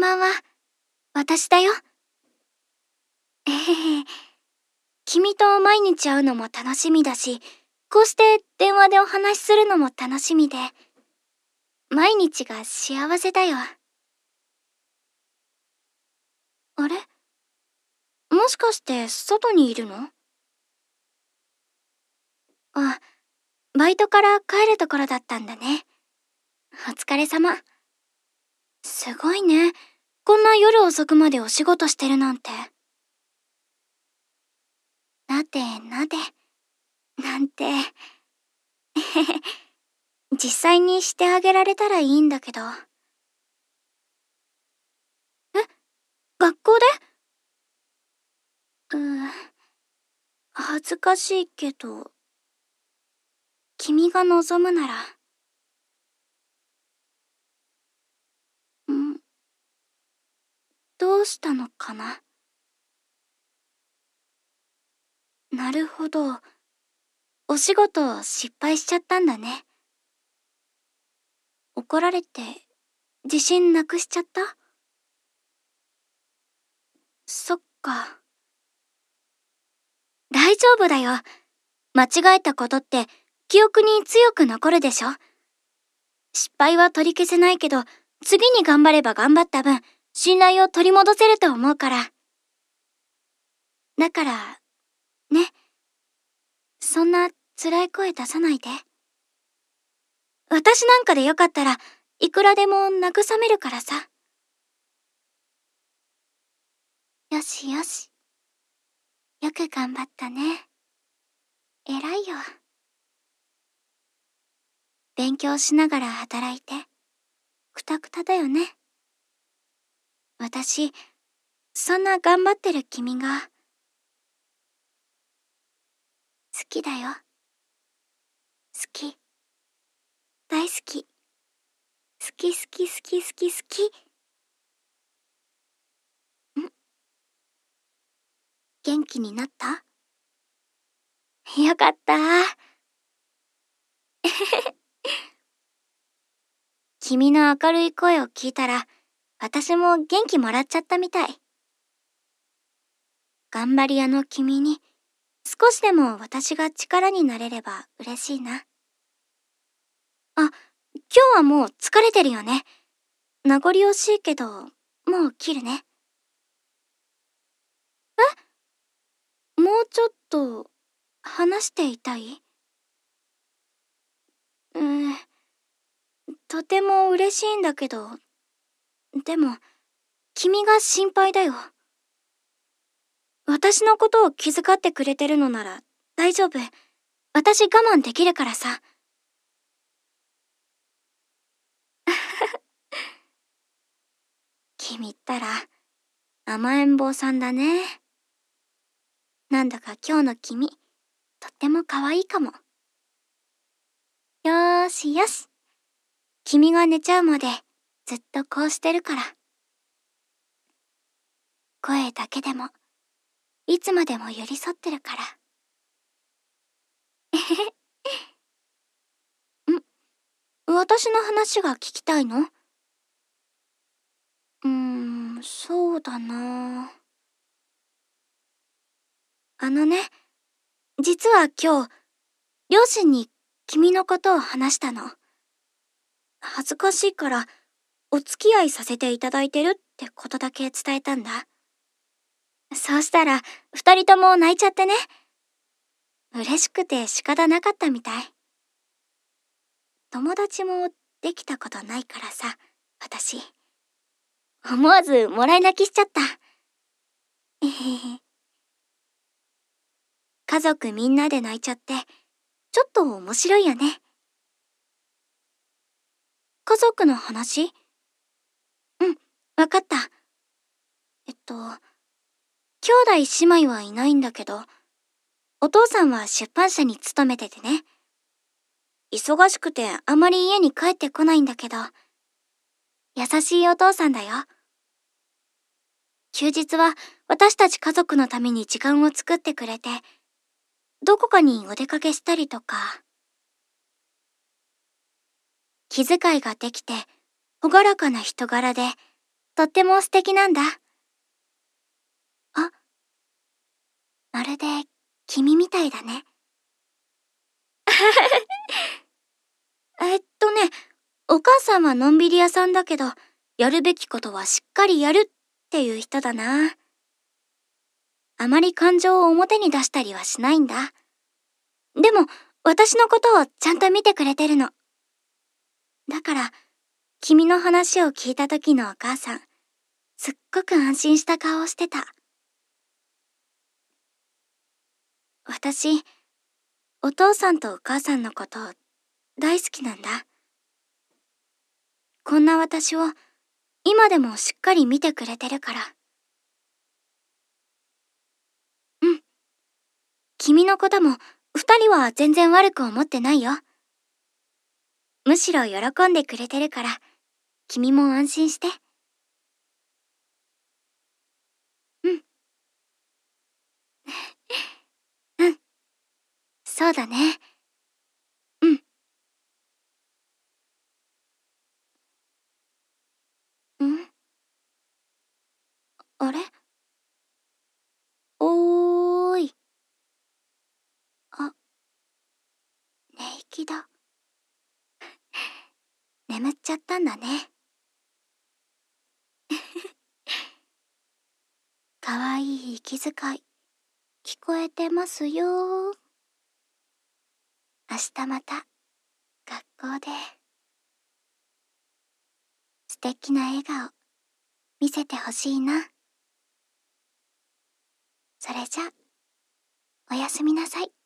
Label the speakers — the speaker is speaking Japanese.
Speaker 1: んばんは。私だよ。えへへ。君と毎日会うのも楽しみだし、こうして電話でお話しするのも楽しみで、毎日が幸せだよ。あれ？もしかして外にいるの？あ、バイトから帰るところだったんだね。お疲れ様。すごいね。こんな夜遅くまでお仕事してるなんて。なでなで、なんて。実際にしてあげられたらいいんだけど。え？学校で？恥ずかしいけど、君が望むなら。ん？どうしたのかな？なるほど。お仕事失敗しちゃったんだね。怒られて、自信なくしちゃった？そっか。大丈夫だよ。間違えたことって記憶に強く残るでしょ？失敗は取り消せないけど、次に頑張れば頑張った分、信頼を取り戻せると思うから。だから、ね。そんな辛い声出さないで。私なんかでよかったらいくらでも慰めるからさ。よしよし。よく頑張ったね。偉いよ。勉強しながら働いて、くたくただよね。私、そんな頑張ってる君が、好きだよ。好き。大好き。好き好き好き好き好き。元気になった？よかった。君の明るい声を聞いたら、私も元気もらっちゃったみたい。頑張り屋の君に、少しでも私が力になれれば嬉しいな。あ、今日はもう疲れてるよね。名残惜しいけど、もう切るね。もうちょっと、話していたい？うん、とても嬉しいんだけど、でも、君が心配だよ。私のことを気遣ってくれてるのなら大丈夫。私我慢できるからさ。君ったら甘えん坊さんだね。なんだか今日の君、とっても可愛いかも。よーしよし。君が寝ちゃうまでずっとこうしてるから。声だけでも、いつまでも寄り添ってるから。えへへ。私の話が聞きたいの？そうだな。あのね、実は今日、両親に君のことを話したの。恥ずかしいから、お付き合いさせていただいてるってことだけ伝えたんだ。そうしたら、二人とも泣いちゃってね。嬉しくて仕方なかったみたい。友達もできたことないからさ、私。思わずもらい泣きしちゃった。えへへ。家族みんなで泣いちゃって、ちょっと面白いよね。家族の話？うん、わかった。兄弟姉妹はいないんだけど、お父さんは出版社に勤めててね。忙しくてあまり家に帰ってこないんだけど、優しいお父さんだよ。休日は私たち家族のために時間を作ってくれて、どこかにお出かけしたりとか、気遣いができて、朗らかな人柄で、 とっても素敵なんだ。あ、まるで君みたいだね。ね、お母さんはのんびり屋さんだけど、やるべきことはしっかりやるっていう人だな。あまり感情を表に出したりはしないんだ。でも、私のことをちゃんと見てくれてるの。だから、君の話を聞いた時のお母さん、すっごく安心した顔をしてた。私、お父さんとお母さんのこと大好きなんだ。こんな私を今でもしっかり見てくれてるから。うん。君のことも二人は全然悪く思ってないよ。むしろ喜んでくれてるから、君も安心して。うん。うん。そうだね。うん。ん？あれ？おーい。あ、寝息だ。眠っちゃったんだね。かわいい息遣い、聞こえてますよ。明日また、学校で、素敵な笑顔、見せてほしいな。それじゃ、おやすみなさい。